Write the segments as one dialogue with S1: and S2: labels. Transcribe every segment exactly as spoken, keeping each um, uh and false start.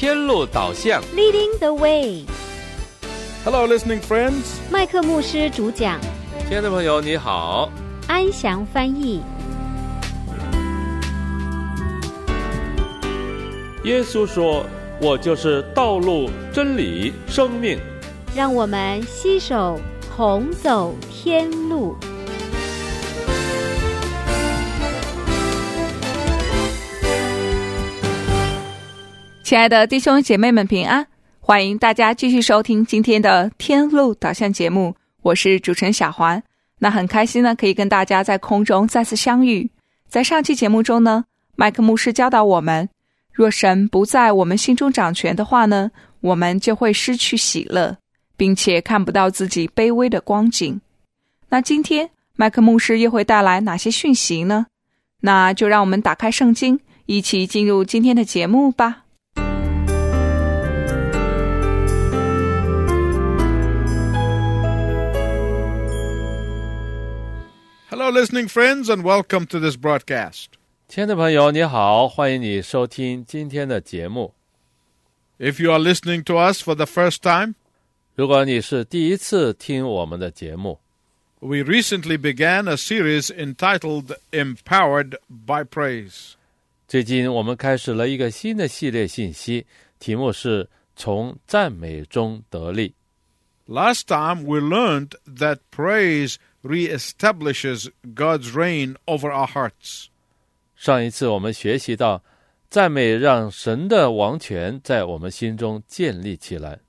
S1: 天路导向
S2: Leading the way.
S3: Hello, listening friends.
S2: 麦克牧师主讲，
S1: 亲爱的朋友你好，
S2: 安详翻译。
S1: 耶稣说，我就是道路、真理、生命。
S2: 让我们携手同走天路。
S4: 亲爱的弟兄姐妹们平安，欢迎大家继续收听今天的天路导向节目，我是主持人小环。那很开心呢，可以跟大家在空中再次相遇。在上期节目中呢，麦克牧师教导我们，若神不在我们心中掌权的话呢，我们就会失去喜乐，并且看不到自己卑微的光景。那今天麦克牧师又会带来哪些讯息呢？那就让我们打开圣经，一起进入今天的节目吧。
S3: Hello, listening friends, and welcome to this broadcast.
S1: 亲爱的朋友你好，欢迎你收听今天的节目。
S3: If you are listening to us for the first time,
S1: 如果你是第一次听我们的节目，
S3: we recently began a series entitled Empowered by Praise.
S1: 最近我们开始了一个新的系列信息，题目是从赞美中得力。
S3: Last time we learned that praise reestablishes God's reign over our hearts.
S1: 上一次我们学习到，赞美让神的王权在我们心中建立起来。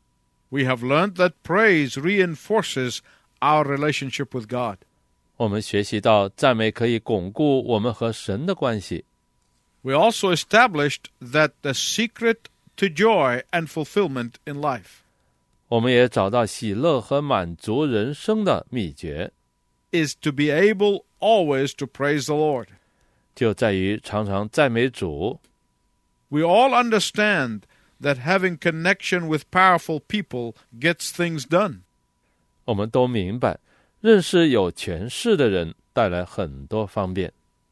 S3: We have learned that praise reinforces our relationship with God.
S1: 我们学习到，赞美可以巩固我们和神的关系。
S3: We also established that the secret to joy and fulfillment in life
S1: 我们也找到喜乐和满足人生的秘诀，
S3: is to be able always to praise the Lord.
S1: 就在于常常赞美主。
S3: We all understand that having connection with powerful people gets things done.
S1: 我们都明白，认识有权势的人带来很多方便。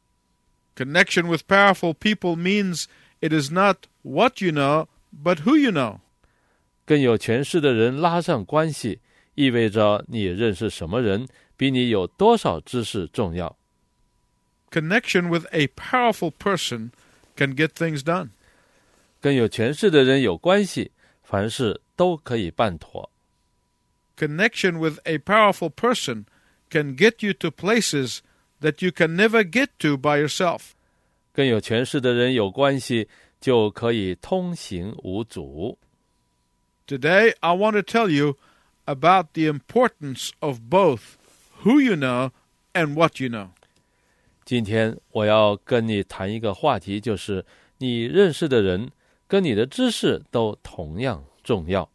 S3: Connection with powerful people means it is not what you know, but who you know.
S1: 跟有权势的人拉上关系，意味着你认识什么人比你有多少知识重要。
S3: Connection with a powerful person can get things done.
S1: 跟有权势的人有关系，凡事都可以办妥。
S3: Connection with a powerful person can get you to places that you can never get to by yourself.
S1: 跟有权势的人有关系，就可以通行无阻。
S3: Today, I want to tell you about the importance of both who you know and what you know.
S1: 今天我要跟你谈一个话题，就是你认识的人跟你的知识都同样重要。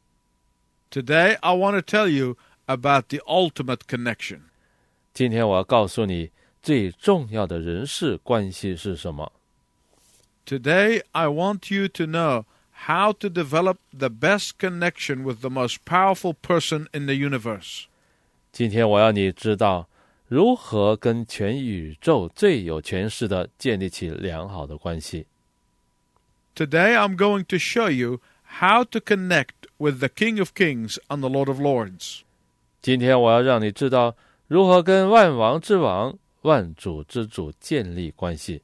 S3: Today, I want to tell you about the ultimate connection.
S1: 今天我要告诉你最重要的人事关系是什么。
S3: Today, I want you to know how to develop the best connection with the most powerful person in the universe.
S1: 今天我要你知道如何跟全宇宙最有权势的建立起良好的关系。
S3: Today, I'm going to show you how to connect with the King of Kings and the Lord of Lords.
S1: 今天我要让你知道如何跟万王之王、万主之主建立关系。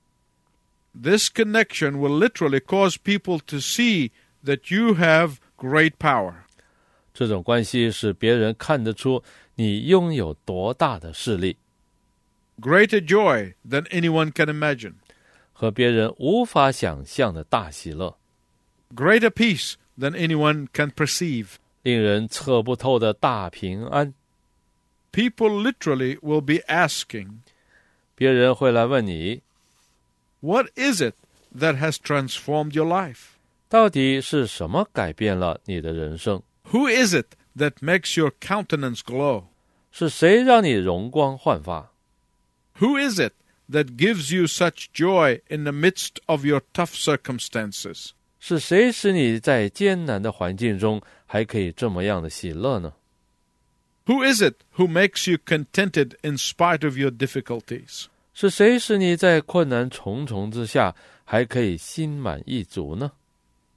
S3: This connection will literally cause people to see that you have great power.
S1: 这种关系使别人看得出你拥有多大的势力，
S3: Greater joy than anyone can imagine.
S1: 和别人无法想象的大喜乐，
S3: Greater peace than anyone can perceive.
S1: 令人测不透的大平安。
S3: People literally will be asking,
S1: 别人会来问你，
S3: what is it that has transformed your life?
S1: 到底是什么改变了你的人生？
S3: Who is it that makes your countenance glow?
S1: 是谁让你容光焕发？
S3: Who is it that gives you such joy in the midst of your tough circumstances?
S1: 是谁使你在艰难的环境中还可以这么样的喜乐呢？
S3: Who is it who makes you contented in spite of your difficulties?
S1: 是谁使你在困难重重之下还可以心满意足呢？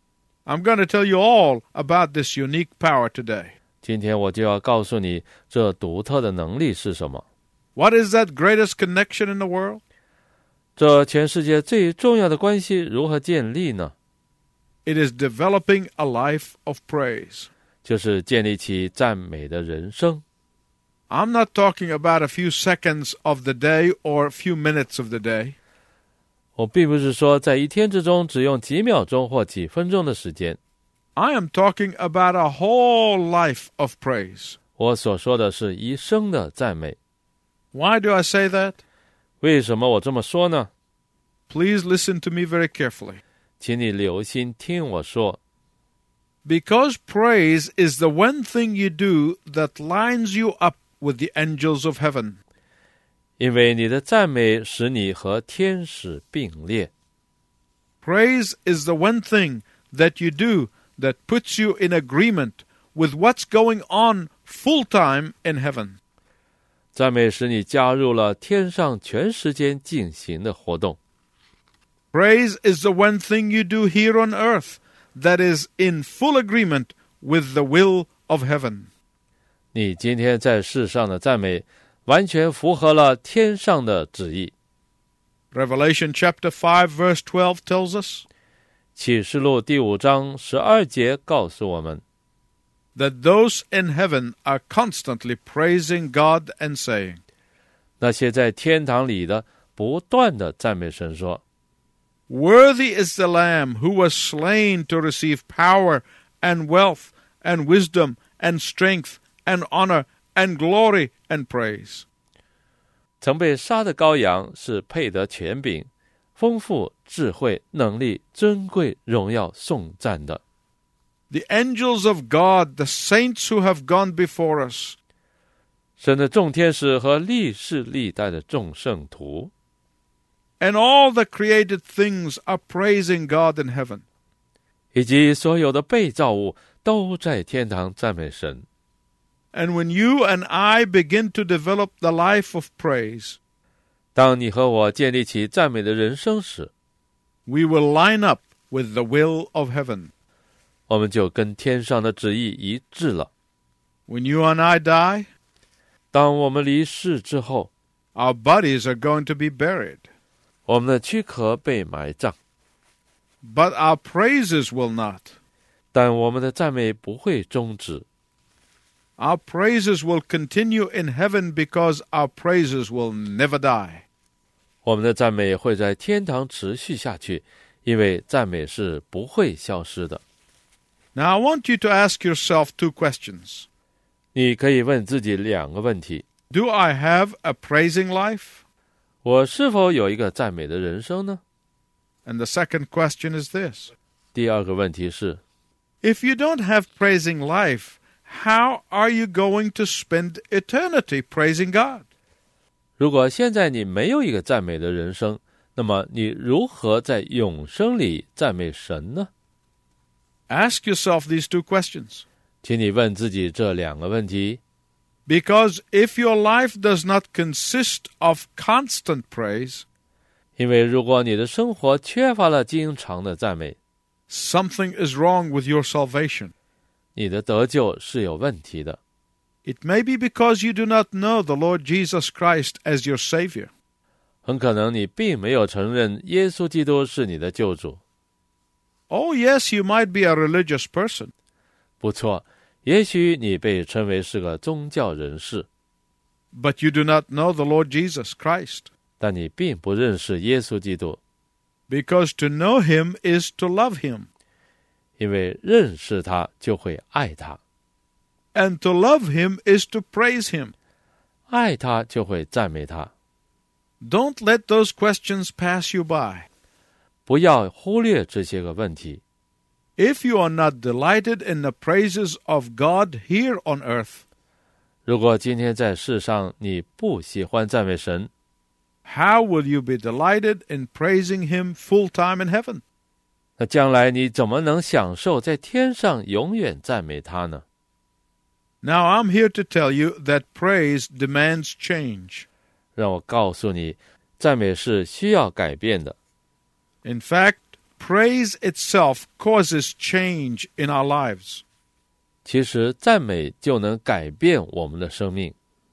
S3: I'm going to tell you all about this unique power today.
S1: 今天我就要告诉你，这独特的能力是什么。
S3: What is that greatest connection in the world?
S1: 这全世界最重要的关系如何建立呢？
S3: It is developing a life of praise.
S1: 就是建立起赞美的人生。
S3: I'm not talking about a few seconds of the day or a few minutes of the day.
S1: 我并不是说在一天之中只用几秒钟或几分钟的时间。
S3: I am talking about a whole life of praise.
S1: 我所说的是一生的赞美。
S3: Why do I say that?
S1: 为什么我这么说呢？
S3: Please listen to me very carefully.
S1: 请你留心听我说。
S3: Because praise is the one thing you do that lines you up with the angels of heaven.
S1: 因为你的赞美使你和天使并列。
S3: Praise is the one thing that you do that puts you in agreement with what's going on full time in heaven.
S1: 赞美使你加入了天上全时间进行的活动。
S3: Praise is the one thing you do here on earth that is in full agreement with the will of heaven.
S1: 你今天在世上的赞美完全符合了天上的旨意。
S3: Revelation chapter five verse twelve tells us
S1: 启示录第五章十二节告诉我们，
S3: that those in heaven are constantly praising God and saying,
S1: 那些在天堂里的不断的赞美神说，
S3: Worthy is the Lamb who was slain to receive power and wealth and wisdom and strength and honor and glory and praise.
S1: 曾被杀的羔羊是配得权柄、丰富、智慧、能力、尊贵、荣耀、颂赞的。
S3: The angels of God, the saints who have gone before us,
S1: 神的众天使和历世历代的众圣徒，
S3: and all the created things are praising God in heaven.
S1: 以及所有的被造物都在天堂赞美神。
S3: And when you and I begin to develop the life of praise,
S1: 当你和我建立起赞美的人生时，
S3: we will line up with the will of heaven.
S1: 我们就跟天上的旨意一致了。
S3: When you and I die,
S1: 当我们离世之后，
S3: our bodies are going to be buried.
S1: 我们的躯壳被埋葬，
S3: But our praises will not.
S1: 但我们的赞美不会终止。
S3: Our praises will continue in heaven because our praises will never die.
S1: 我们的赞美会在天堂持续下去，因为赞美是不会消失的。
S3: Now I want you to ask yourself two questions.
S1: 你可以问自己两个问题：
S3: Do I have a praising life?
S1: 我是否有一个赞美的人生呢？
S3: And the second question is this.
S1: 第二个问题是，
S3: If you don't have praising life, how are you going to spend eternity praising God?
S1: 如果现在你没有一个赞美的人生，那么你如何在永生里赞美神呢？
S3: Ask yourself these two questions.
S1: 请你问自己这两个问题，
S3: Because if your life does not consist of constant praise,
S1: 因为如果你的生活缺乏了经常的赞美，
S3: something is wrong with your salvation.
S1: 你的得救是有问题的。
S3: It may be because you do not know the Lord Jesus Christ as your Savior.
S1: 很可能你并没有承认耶稣基督是你的救主。
S3: Oh, yes, you might be a religious person.
S1: 不错，也许你被称为是个宗教人士，
S3: But you do not know the Lord Jesus Christ.
S1: 但你并不认识耶稣基督，
S3: Because to know Him is to love Him.
S1: 因为认识他就会爱他，
S3: And to love Him is to praise Him.
S1: 爱他就会赞美他。
S3: Don't let those questions pass you by.
S1: 不要忽略这些个问题。
S3: If you are not delighted in the praises of God here on earth,
S1: 如果今天在世上你不喜欢赞美神，
S3: how will you be delighted in praising Him full time in heaven?
S1: 那将来你怎么能享受在天上永远赞美他呢？
S3: Now I'm here to tell you that praise demands change.
S1: 让我告诉你，赞美是需要改变的。
S3: In fact, praise itself causes change in our lives.
S1: 其实赞美就能改变我们的生命。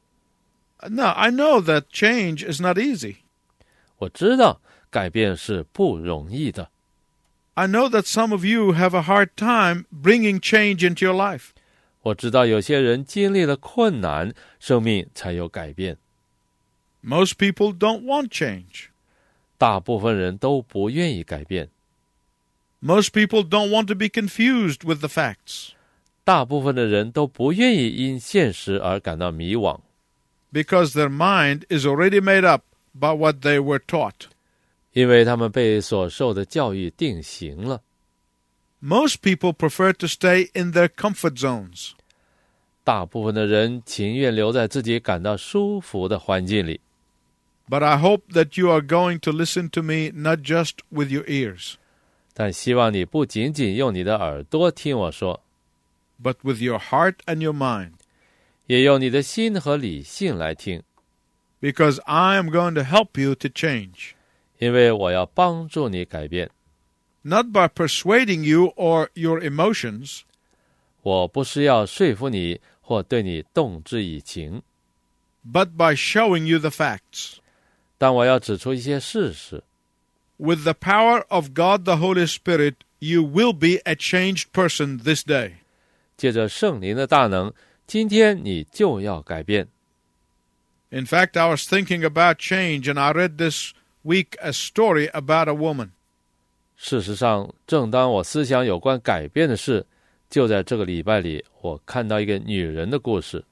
S3: Now, I know that change is not easy.
S1: 我知道改变是不容易的。
S3: I know that some of you have a hard time bringing change into your life.
S1: 我知道有些人经历了困难，生命才有改变。
S3: Most people don't want change.
S1: 大部分人都不愿意改变。
S3: Most people don't want to be confused with the facts.
S1: 大部分的人都不愿意因现实而感到迷惘，
S3: Because their mind is already made up by what they were taught.
S1: 因为他们被所受的教育定型了。
S3: Most people prefer to stay in their comfort zones.
S1: 大部分的人情愿留在自己感到舒服的环境里。
S3: But I hope that you are going to listen to me not just with your ears,
S1: 但希望你不仅仅用你的耳朵听我说，
S3: but with your heart and your mind.
S1: 也用你的心和理性来听，
S3: Because I am going to help you to change.
S1: 因为我要帮助你改变。
S3: Not by persuading you or your emotions,
S1: 我不是要说服你或对你动之以情，
S3: but by showing you the facts.
S1: 但我要指出一些事实。
S3: With the power of God the Holy Spirit, you will be a changed person this day.
S1: 借着圣灵的大能，今天你就要改变。
S3: In fact, I was thinking about change, and I read this week a story about a woman.
S1: 事实上，正当我思想有关改变的事，就在这个礼拜里，我看到一个女人的故事。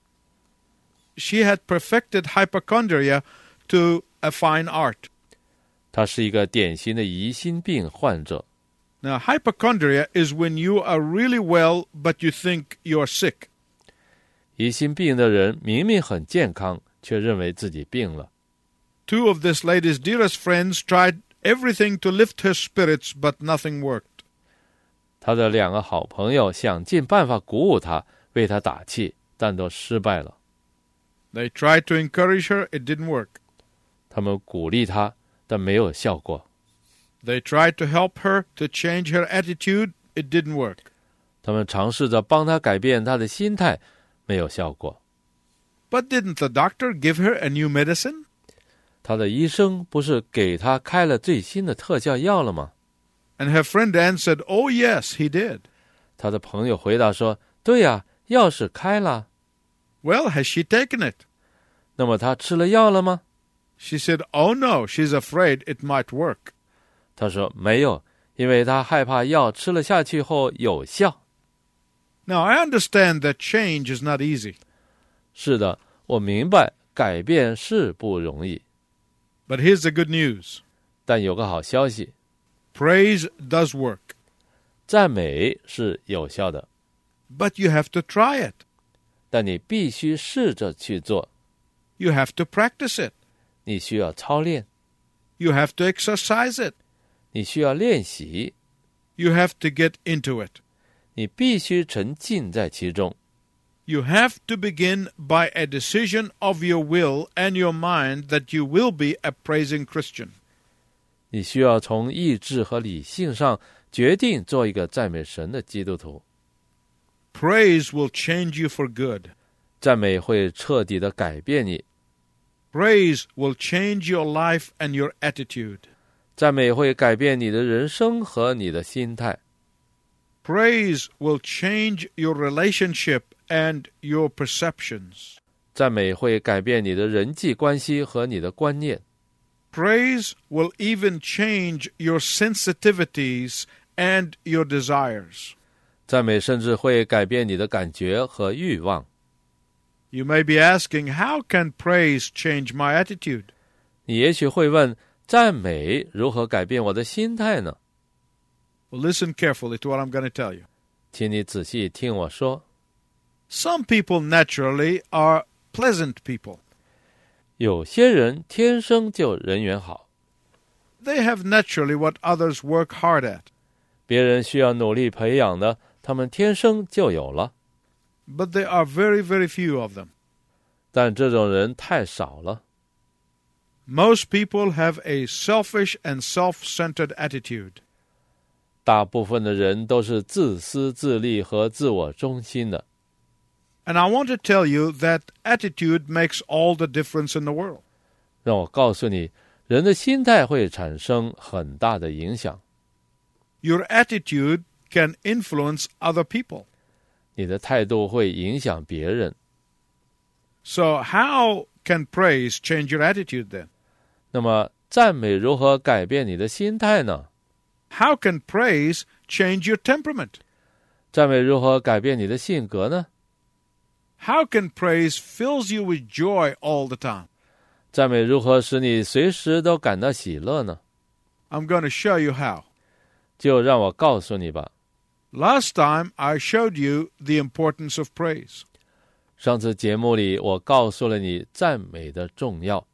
S3: She had perfected hypochondria to a fine art.
S1: 她是一个典型的疑心病患者。
S3: Now, hypochondria is when you are really well, but you think you're sick.
S1: 疑心病的人明明很健康，却认为自己病了。
S3: Two of this lady's dearest friends tried everything to lift her spirits, but nothing worked.
S1: 她的两个好朋友想尽办法鼓舞她，为她打气，但都失败了。
S3: They tried to encourage her, it didn't work.
S1: 他们鼓励她，但没有效果。
S3: They tried to help her to change her attitude, it didn't work.
S1: 他们尝试着帮她改变她的心态，没有效果。
S3: But didn't the doctor give her a new medicine?
S1: 她的医生不是给她开了最新的特效药了吗？
S3: And her friend answered, oh yes, he did.
S1: 她的朋友回答说，对呀，药是开了。
S3: Well, has she taken it?
S1: 那么她吃了药了吗？
S3: She said, oh no, she's afraid it might work.
S1: 她说没有，因为她害怕药吃了下去后有效。
S3: Now, I understand that change is not easy.
S1: 是的，我明白改变是不容易，
S3: But here's the good news.
S1: 但有个好消息，
S3: Praise does work.
S1: 赞美是有效的，
S3: But you have to try it.
S1: 但你必须试着去做，
S3: You have to practice it.
S1: 你需要操练，
S3: You have to exercise it.
S1: 你需要练习，
S3: You have to get into it.
S1: 你必须沉浸在其中。
S3: You have to begin by a decision of your will and your mind that you will be a praising Christian.
S1: 你需要从意志和理性上决定做一个赞美神的基督徒。
S3: Praise will change you for good.
S1: 赞美会彻底的改变你，
S3: Praise will change your life and your attitude.
S1: 赞美会改变你的人生和你的心态，
S3: Praise will change your relationship and your perceptions.
S1: 赞美会改变你的人际关系和你的观念，
S3: Praise will even change your sensitivities and your desires.
S1: 赞美甚至会改变你的感觉和欲望。
S3: You may be asking, how can praise change my attitude?
S1: 你也许会问，赞美如何改变我的心态呢？
S3: Well, listen carefully to what I'm going to tell you.
S1: 请你仔细听我说。
S3: Some people naturally are pleasant people.
S1: 有些人天生就人缘好，
S3: They have naturally what others work hard at.
S1: 别人需要努力培养的，他们天生就有了。
S3: But there are very, very few of them.
S1: 但这种人太少了。
S3: Most people have a selfish and self-centered attitude.
S1: 大部分的人都是自私自利和自我中心的。
S3: And I want to tell you that attitude makes all the difference in the world.
S1: 让我告诉你，人的心态会产生很大的影响。
S3: Your attitude can influence other people.
S1: 你的态度会影响别人。
S3: So how can praise change your attitude then?
S1: 那么，赞美如何改变你的心态呢？
S3: How can praise change your temperament?
S1: 赞美如何改变你的性格呢？
S3: How can praise fills you with joy all the time?
S1: 赞美如何使你随时都感到喜乐呢？
S3: I'm going to show you how.
S1: 就让我告诉你吧。
S3: Last time I showed you the importance of praise.
S1: 上次节目里，我告诉了你赞美的重要。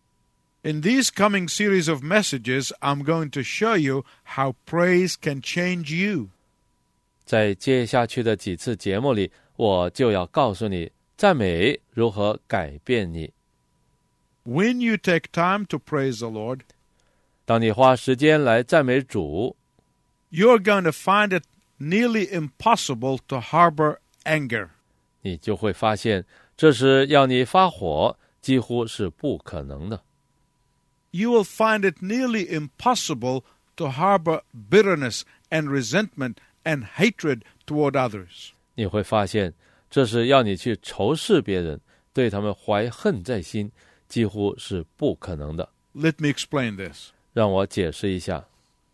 S3: In these coming series of messages, I'm going to show you how praise can change you.
S1: 在接下去的几次节目里，我就要告诉你赞美如何改变你。
S3: When you take time to praise the Lord,
S1: 当你花时间来赞美主，
S3: you're going to find it nearly impossible to harbor anger.
S1: 你就会发现，这时要你发火几乎是不可能的。
S3: You will find it nearly impossible to harbor bitterness and resentment and hatred toward others.
S1: 你会发现，这是要你去仇视别人，对他们怀恨在心，几乎是不可能的。
S3: Let me explain this.
S1: 让我解释一下。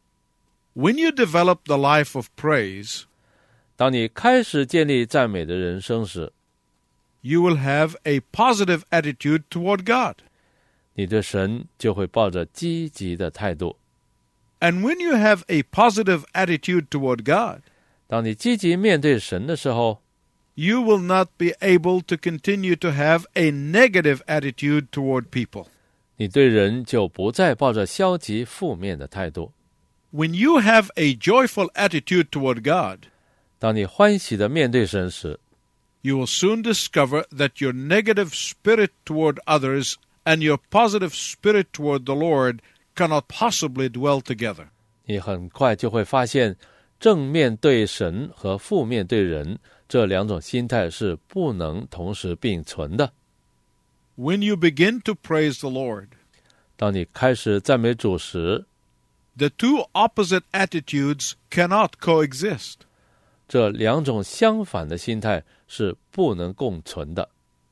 S3: When you develop the life of praise,
S1: 当你开始建立赞美的人生时，
S3: you will have a positive attitude toward God.
S1: 你对神就会抱着积极的态度。
S3: And when you have a positive attitude toward God,
S1: 当你积极面对神的时候，
S3: you will not be able to continue to have a negative attitude toward people.
S1: 你对人就不再抱着消极负面的态度。
S3: When you have a joyful attitude toward God,
S1: 当你欢喜地面对神时，
S3: you will soon discover that your negative spirit toward others and your positive spirit toward the Lord cannot possibly dwell together.
S1: 你很快就会发现，正面对神和负面对人这两种心态是不能同时并存的。
S3: When you begin to praise the Lord,
S1: 当你开始赞美主时，
S3: the two opposite attitudes cannot coexist.
S1: 这两种相反的心态是不能共存的。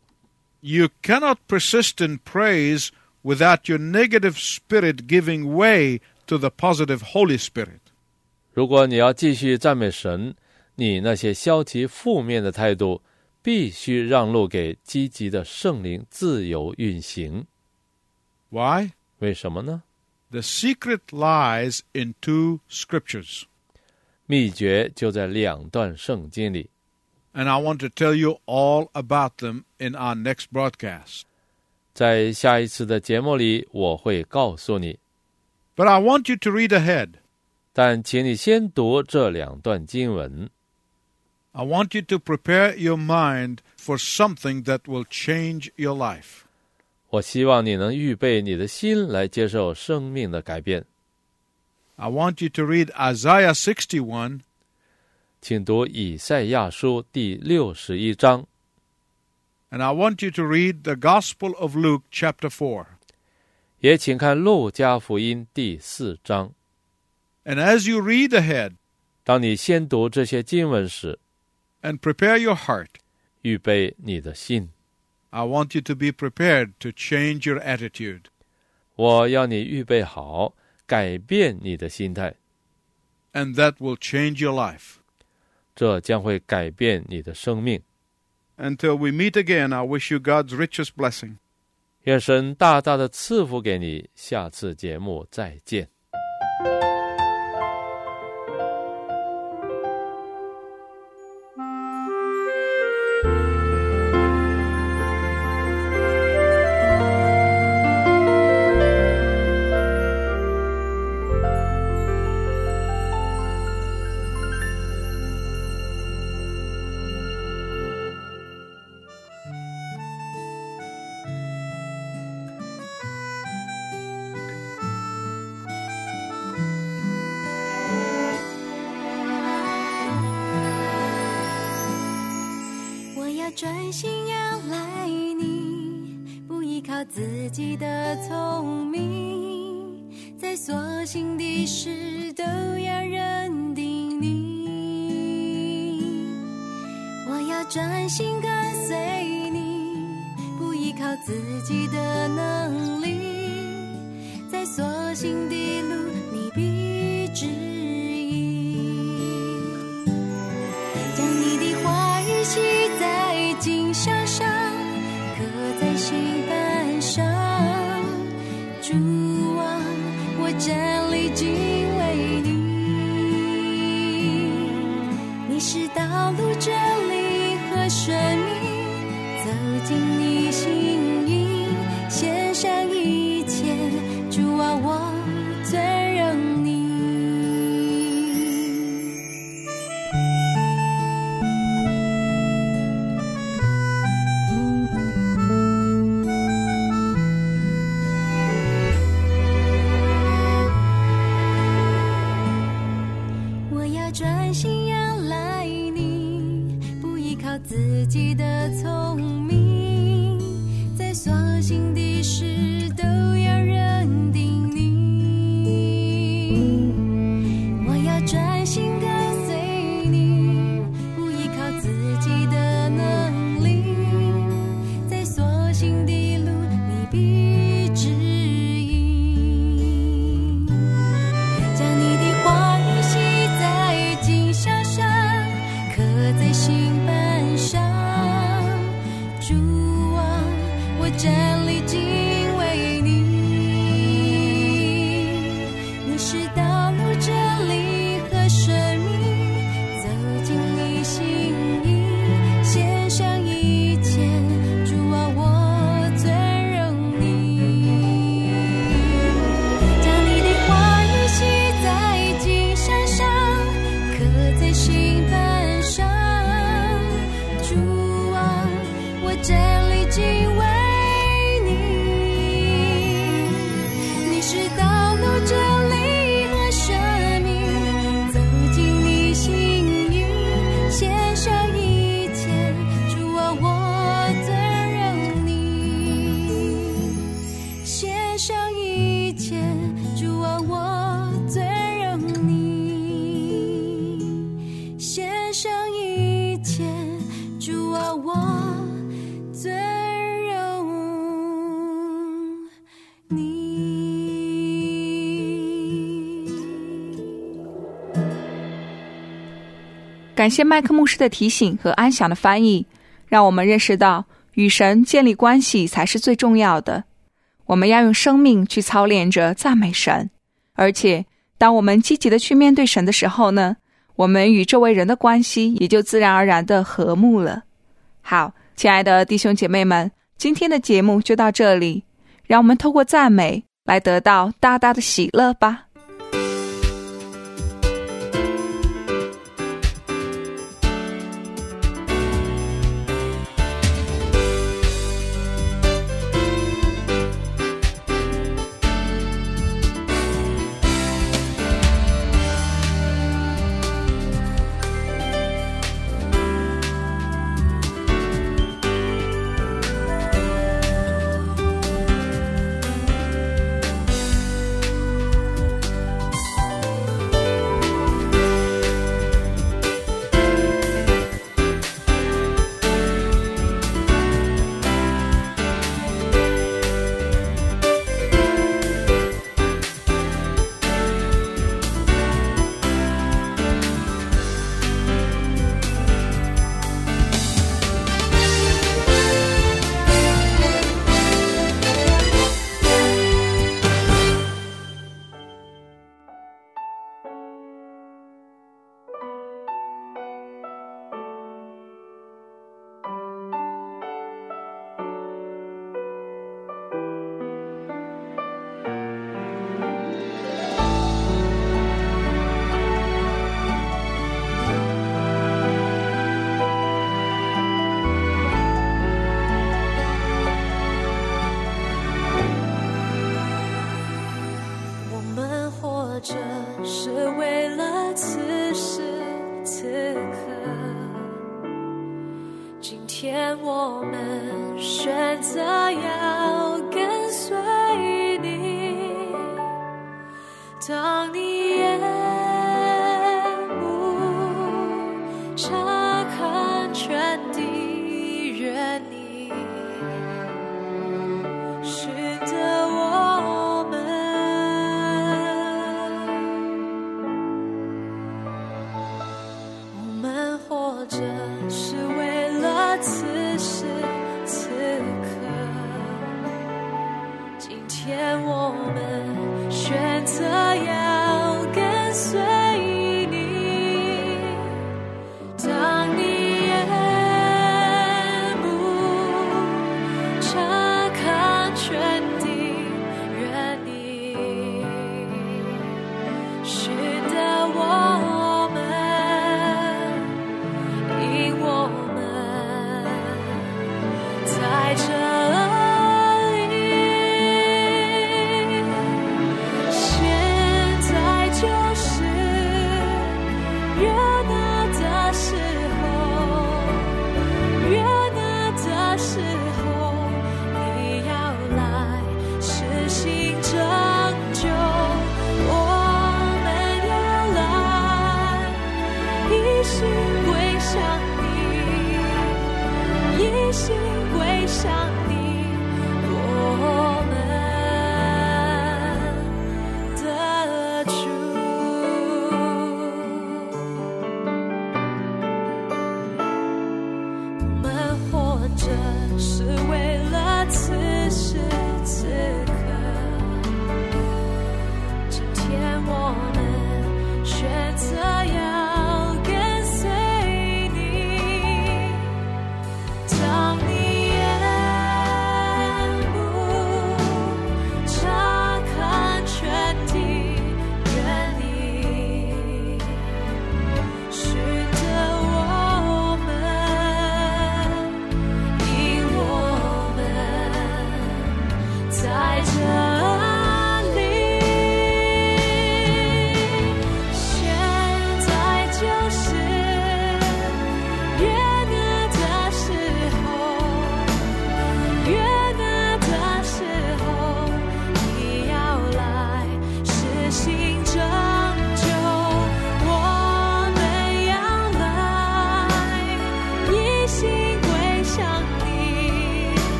S3: You cannot persist in praise without your negative spirit giving way to the positive Holy Spirit.
S1: 如果你要继续赞美神，你那些消极负面的态度必须让路给积极的圣灵自由运行。
S3: Why?
S1: 为什么呢？
S3: The secret lies in two scriptures.
S1: 秘诀就在两段圣经里。
S3: And I want to tell you all about them in our next broadcast.
S1: 在下一次的节目里，我会告诉你。
S3: But I want you to read ahead.
S1: 但请你先读这两段经文。
S3: I want you to prepare your mind for something that will change your life.
S1: 我希望你能预备你的心来接受生命的改变。
S3: I want you to read Isaiah sixty-one,
S1: 请读以赛亚书第六十一章，
S3: and I want you to read the Gospel of Luke chapter four.
S1: 也请看路加福音第四章。
S3: And as you read ahead
S1: 当你先读这些经文时，
S3: and prepare your heart,
S1: 预备你的心。
S3: I want you to be prepared to change your attitude.
S1: 我要你预备好，改变你的心态，
S3: And that will change your life.
S1: 这将会改变你的生命。
S3: Until we meet again, I wish you God's richest blessing.
S1: 愿神大大的赐福给你，下次节目再见。
S5: 专心仰赖你，不依靠自己的聪明，在所行的事都要认定你。我要专心跟随你，不依靠自己的能力，在所行的路你必指引。将你的话语写在经上上，刻在心板上。主啊，我站立敬畏你，你是道路真理和生命，走进你心意，献上一切，主啊，我尊荣你。我要专心仰赖你，不依靠自己的聪明，在所行的事都要认定你。我要专心跟随你，不依靠自己的能力，在所行的路你必指引。将你的话语写在经上上，刻在心板上。主啊，我站立敬畏你，你是道路真理和生命，走进你心意，献上一切，主啊，我尊荣你。将你的话语写在经上上，刻在心板上。主啊，我站立敬畏你，你是道路真理和生命，走进你心意，献上一切，主啊，我尊荣你。献上一切，主啊，我尊荣你。献上一切，主啊，我尊荣你。
S4: 感谢麦克牧师的提醒和安详的翻译，让我们认识到与神建立关系才是最重要的。我们要用生命去操练着赞美神，而且当我们积极的去面对神的时候呢，我们与这位人的关系也就自然而然的和睦了。好，亲爱的弟兄姐妹们，今天的节目就到这里，让我们透过赞美来得到大大的喜乐吧。
S5: 天我们选择要跟随你，当你眼目察看全地，愿你使得我们，我们活着是为了此时此刻，今天我们选择要跟随你，当你眼目察看全地，愿你使得我们，因我们在这里，现在就是悦纳的时候，悦纳的时候，你要来实行拯救，我们要来一心归向你，一心归向你。